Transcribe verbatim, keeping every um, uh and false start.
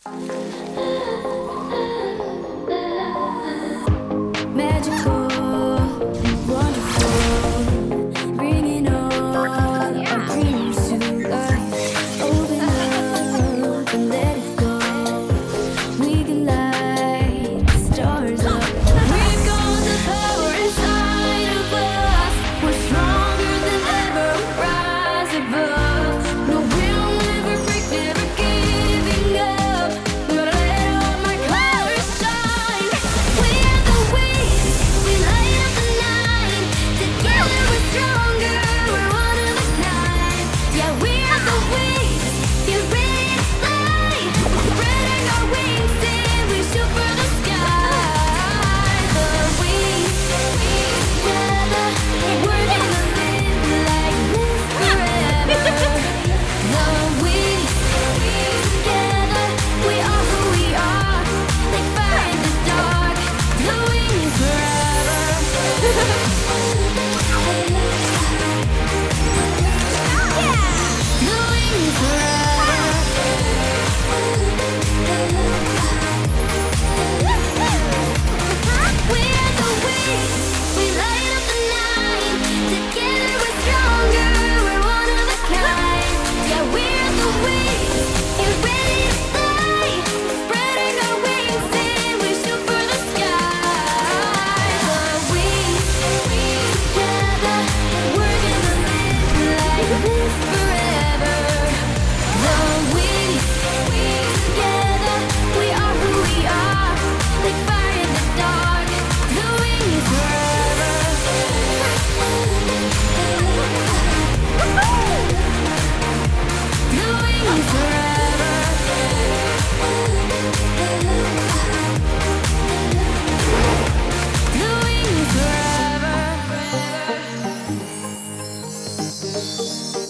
Magical and wonderful, bringing all our dreams to life. Open up and let it go. We can light the stars up. We've got the power inside of us. We're stronger than ever. We rise above. No, we'll never break, never giving up. We're gonna let all my colors shine. We are the wings, we light up the night. Together we're stronger, we're one of a kind. Yeah, we are the wings, get ready to fly. Spreading our wings till we shoot for the sky. The wings, together, we're gonna live like this forever. The wings, together, we are who we are. Like fire in the dark, the wings forever. The wings forever. We are the wings, we light up the night. Together we're stronger, we're one of a kind. Yeah, we're the wings, get ready to fly. Spreading our wings till we shoot for the sky. The wings, together, we're gonna live like this forever. The wings, together, we are who we are. Like fire in the dark, the wings forever. The wings forever. The wings forever.